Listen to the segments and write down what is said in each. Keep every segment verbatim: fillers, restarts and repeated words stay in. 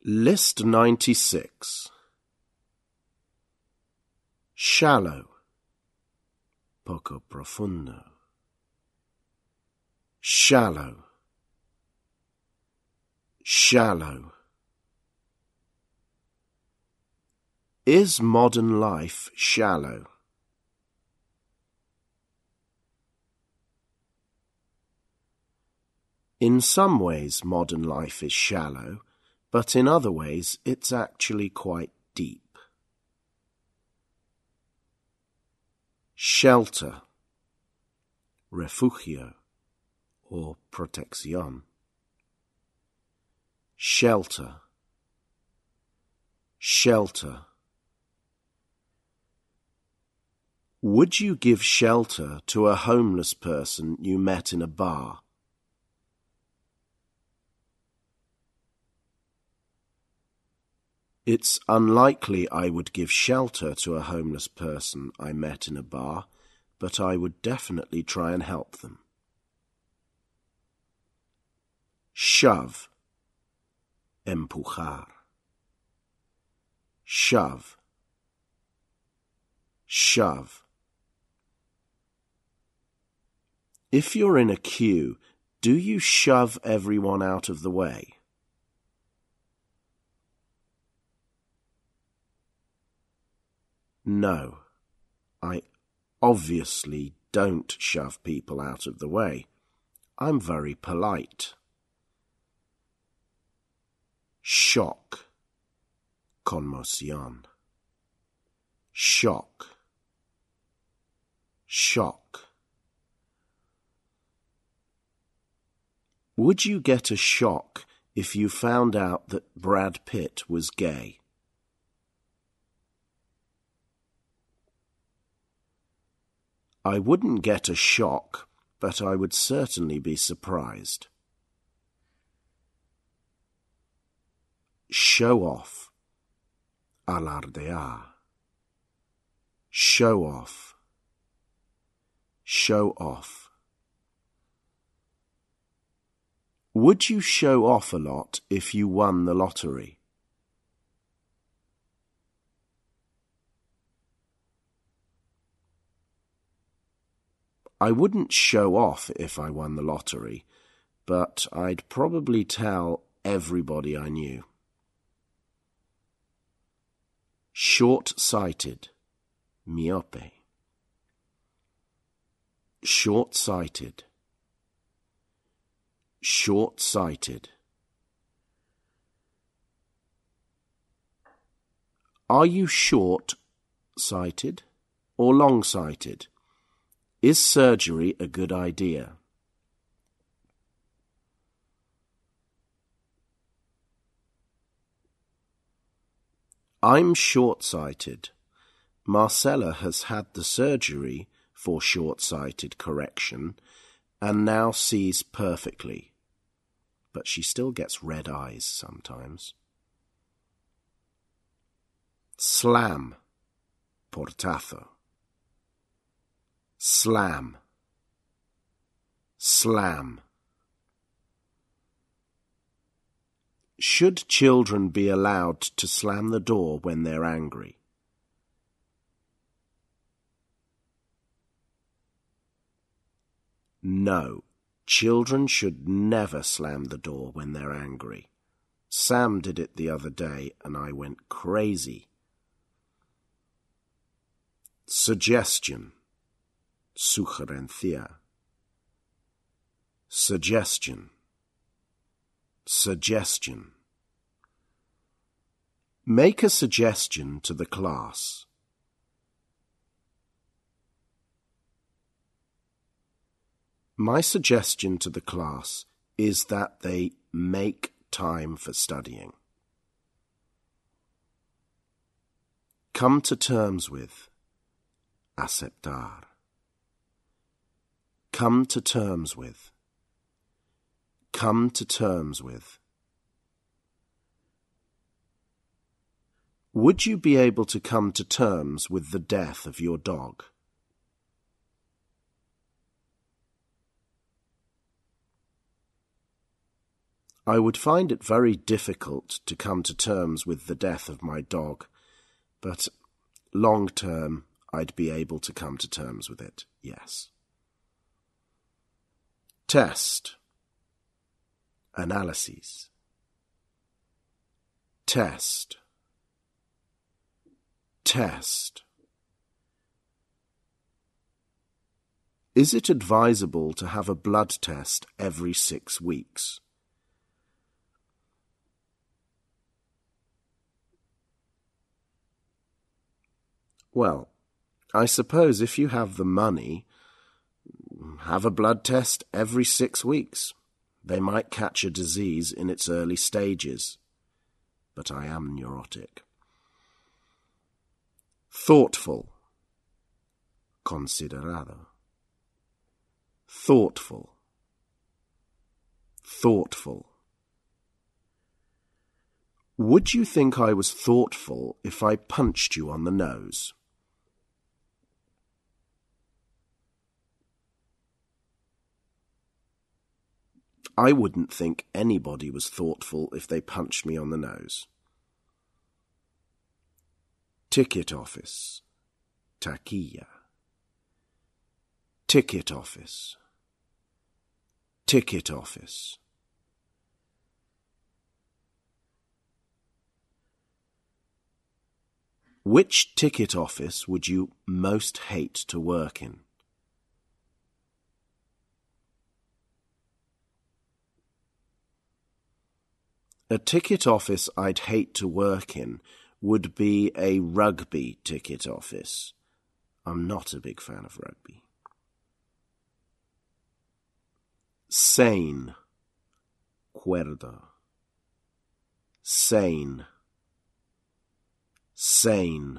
List ninety-six. Shallow, poco profundo. Shallow, shallow. Is modern life shallow? In some ways modern life is shallow, but in other ways it's actually quite deep. Shelter, refugio, or protección. Shelter, shelter. Would you give shelter to a homeless person you met in a bar? It's unlikely I would give shelter to a homeless person I met in a bar, but I would definitely try and help them. Shove, empujar. Shove, shove. If you're in a queue, do you shove everyone out of the way? No, I obviously don't shove people out of the way. I'm very polite. Shock, conmoción. Shock, shock. Would you get a shock if you found out that Brad Pitt was gay? I wouldn't get a shock, but I would certainly be surprised. Show off, alardear. Show off, show off. Would you show off a lot if you won the lottery? I wouldn't show off if I won the lottery, but I'd probably tell everybody I knew. Short-sighted, myope. Short-sighted, short-sighted. Are you short-sighted or long-sighted? Is surgery a good idea? I'm short-sighted. Marcella has had the surgery for short-sighted correction and now sees perfectly, but she still gets red eyes sometimes. Slam, portazo. Slam, slam. Should children be allowed to slam the door when they're angry? No, children should never slam the door when they're angry. Sam did it the other day and I went crazy. Suggestion, sugerencia. Suggestion, suggestion. Make a suggestion to the class. My suggestion to the class is that they make time for studying. Come to terms with, aceptar. Come to terms with. Come to terms with. Would you be able to come to terms with the death of your dog? I would find it very difficult to come to terms with the death of my dog, but long term I'd be able to come to terms with it, yes. Test. Analyses. Test. Test. Is it advisable to have a blood test every six weeks? Well, I suppose if you have the money, have a blood test every six weeks. They might catch a disease in its early stages. But I am neurotic. Thoughtful. Considerado. Thoughtful. Thoughtful. Would you think I was thoughtful if I punched you on the nose? I wouldn't think anybody was thoughtful if they punched me on the nose. Ticket office. Taquilla. Ticket office. Ticket office. Which ticket office would you most hate to work in? A ticket office I'd hate to work in would be a rugby ticket office. I'm not a big fan of rugby. Sane. Cuerdo. Sane. Sane.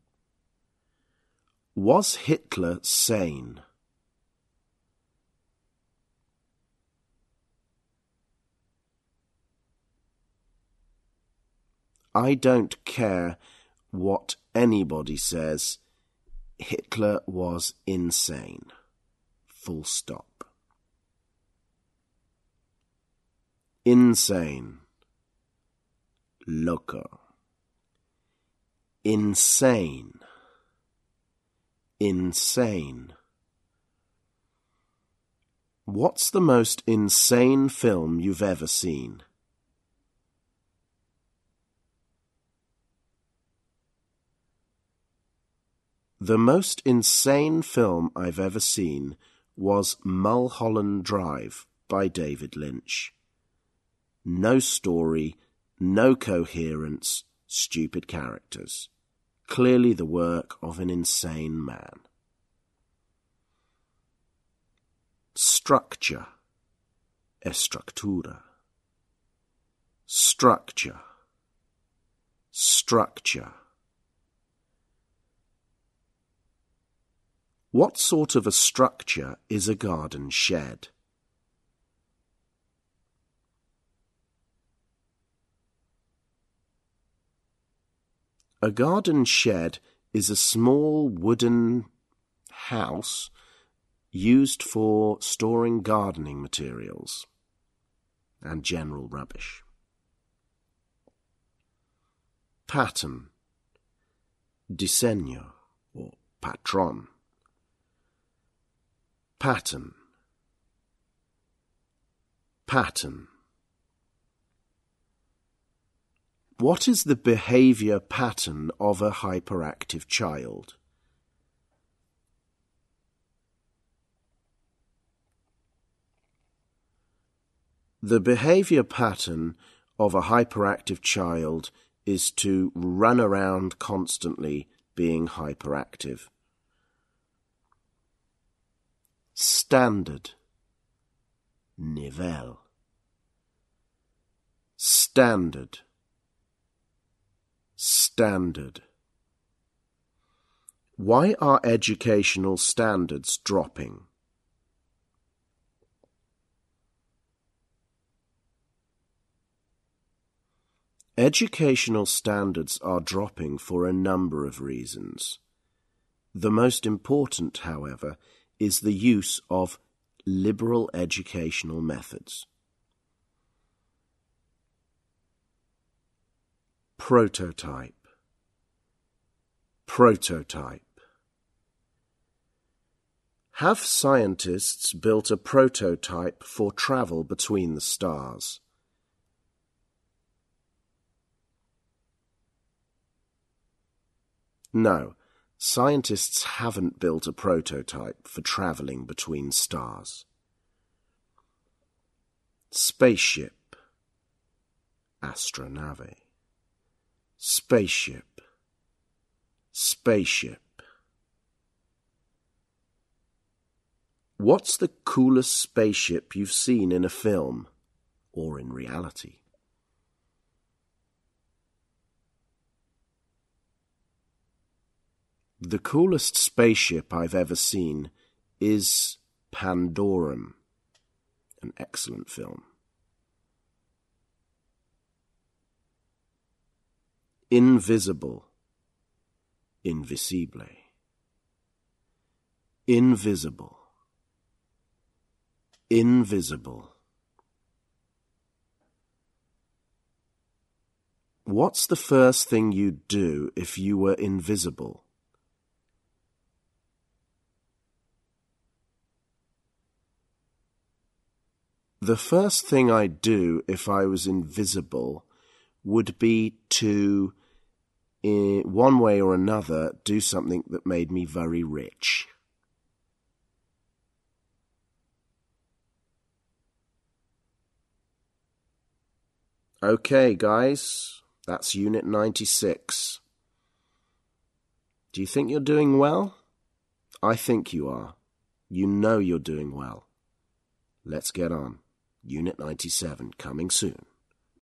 Was Hitler sane? I don't care what anybody says. Hitler was insane. Full stop. Insane. Loco. Insane. Insane. What's the most insane film you've ever seen? The most insane film I've ever seen was Mulholland Drive by David Lynch. No story, no coherence, stupid characters. Clearly the work of an insane man. Structure. Estructura. Structure. Structure. What sort of a structure is a garden shed? A garden shed is a small wooden house used for storing gardening materials and general rubbish. Pattern. Diseño or patrón. Pattern. Pattern. What is the behavior pattern of a hyperactive child? The behavior pattern of a hyperactive child is to run around constantly being hyperactive. Standard. Nivel. Standard. Standard. Why are educational standards dropping? Educational standards are dropping for a number of reasons. The most important, however, is the use of liberal educational methods. prototype, prototype. Have scientists built a prototype for travel between the stars? No, scientists haven't built a prototype for travelling between stars. Spaceship, astronave. Spaceship, spaceship. What's the coolest spaceship you've seen in a film or in reality? The coolest spaceship I've ever seen is Pandorum, an excellent film. Invisible, invisible. Invisible, invisible. What's the first thing you'd do if you were invisible? The first thing I'd do if I was invisible would be to, in one way or another, do something that made me very rich. Okay, guys, that's Unit ninety-six. Do you think you're doing well? I think you are. You know you're doing well. Let's get on. Unit ninety-seven, coming soon.